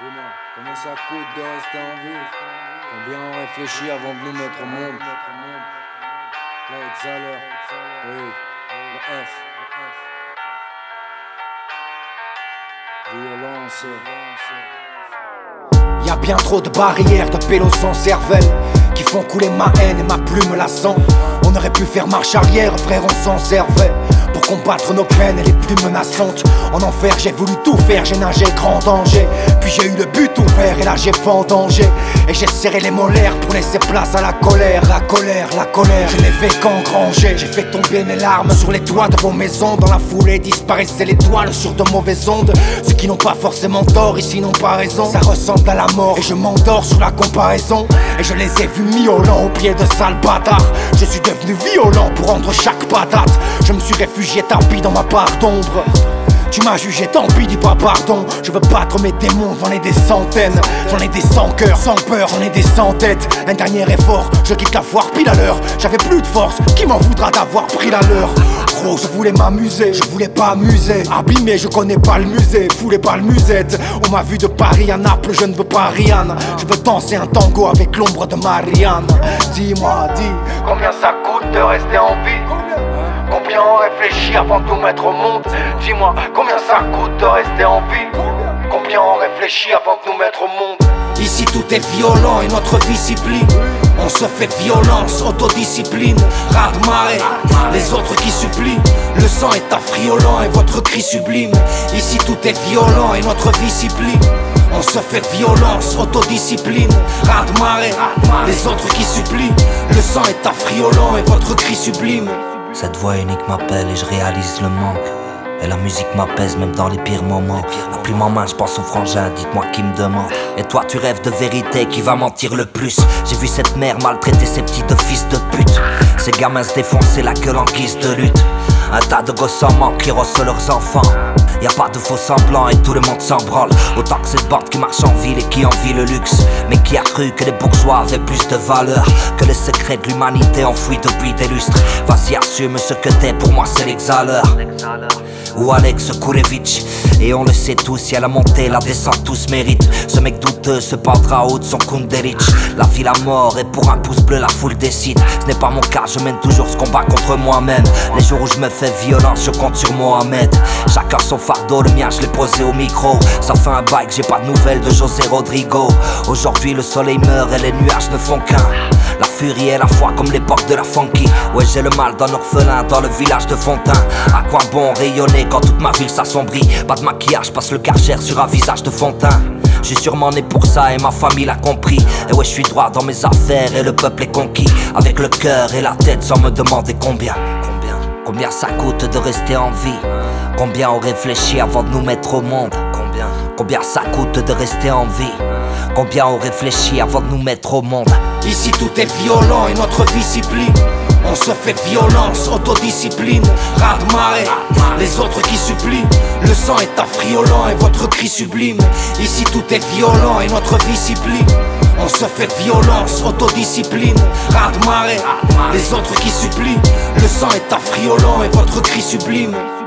Dis-moi, combien ça coûte de rester en vie? Combien on réfléchit avant de nous mettre au monde? L'exhaleur, oui, le F. Violence. Y'a bien trop de barrières, de pélos sans cervelle, qui font couler ma haine et ma plume la sent. On aurait pu faire marche arrière, frère, on s'en servait pour combattre nos peines et les plus menaçantes. En enfer, j'ai voulu tout faire, j'ai nagé grand danger. Puis j'ai eu le but ouvert et là j'ai vendangé. Et j'ai serré les molaires pour laisser place à la colère. La colère, la colère, je n'ai fait qu'engranger. J'ai fait tomber mes larmes sur les toits de vos maisons. Dans la foulée disparaissaient les toiles sur de mauvaises ondes. Ceux qui n'ont pas forcément tort ici n'ont pas raison. Ça ressemble à la mort et je m'endors sur la comparaison. Et je les ai vus miaulants au pied de sales bâtards. Je suis devenu violent pour rendre chaque patate. Je me suis réfugié tapis dans ma part d'ombre. Tu m'as jugé, tant pis, dis pas pardon. Je veux battre mes démons, j'en ai des centaines. J'en ai des sans cœur, sans peur, j'en ai des sans tête. Un dernier effort, je quitte la foire pile à l'heure. J'avais plus de force, qui m'en voudra d'avoir pris la leur? Gros, je voulais m'amuser, je voulais pas amuser. Abîmé, je connais pas le musée, foulé pas le musette. On m'a vu de Paris à Naples, je ne veux pas Rihanna. Je veux danser un tango avec l'ombre de Marianne. Dis-moi, dis, combien ça coûte de rester en vie? Combien on réfléchit avant de nous mettre au monde? Dis-moi, combien ça coûte de rester en vie? Combien on réfléchit avant de nous mettre au monde? Ici tout est violent et notre vie s'y plie. On se fait violence, autodiscipline, raz-de-marée, les autres qui supplient. Le sang est affriolant et votre cri sublime. Ici tout est violent et notre vie s'y plie. On se fait violence, autodiscipline, raz-de-marée, les autres qui supplient. Le sang est affriolant et votre cri sublime. Cette voix unique m'appelle et je réalise le manque. Et la musique m'apaise même dans les pires moments. La plume en main, je pense au frangin, dites-moi qui me demande. Et toi tu rêves de vérité, qui va mentir le plus? J'ai vu cette mère maltraiter ses petits de fils de pute. Ces gamins se défoncer la gueule en guise de lutte. Un tas de gosses en manque qui reçoivent leurs enfants. Y'a pas de faux semblants et tout le monde s'en branle. Autant que cette bande qui marche en ville et qui envie le luxe. Mais qui a cru que les bourgeois avaient plus de valeur que les secrets de l'humanité enfouis depuis des lustres. Vas-y assume ce que t'es, pour moi c'est l'exhaleur. Ou Alex Kourevitch. Et on le sait tous, y'a la montée, la descente, tous méritent. Ce mec douteux se pendra haut de son Kunderich. La vie, la mort, et pour un pouce bleu la foule décide. Ce n'est pas mon cas, je mène toujours ce combat contre moi-même. Les jours où je me fais violence, je compte sur Mohamed. Chacun son fardeau, le mien je l'ai posé au micro. Ça fait un bail que j'ai pas de nouvelles de José Rodrigo. Aujourd'hui le soleil meurt et les nuages ne font qu'un. La furie et la foi comme l'époque de la funky. Ouais, j'ai le mal d'un orphelin dans le village de Fontaine. À quoi bon rayonner quand toute ma ville s'assombrit? Pas de maquillage, passe le Karcher sur un visage de Fontaine. Je suis sûrement né pour ça et ma famille l'a compris. Et ouais, je suis droit dans mes affaires et le peuple est conquis. Avec le cœur et la tête sans me demander combien. Combien ça coûte de rester en vie? Combien on réfléchit avant de nous mettre au monde? Combien ça coûte de rester en vie? Combien on réfléchit avant de nous mettre au monde? Ici tout est violent et notre vie s'y plie. On se fait violence, autodiscipline, raz-de-marée, les autres qui supplient. Le sang est affriolant et votre cri sublime. Ici tout est violent et notre vie s'y plie. On se fait violence, autodiscipline, raz-de-marée, les autres qui supplient. Le sang est affriolant et votre cri sublime.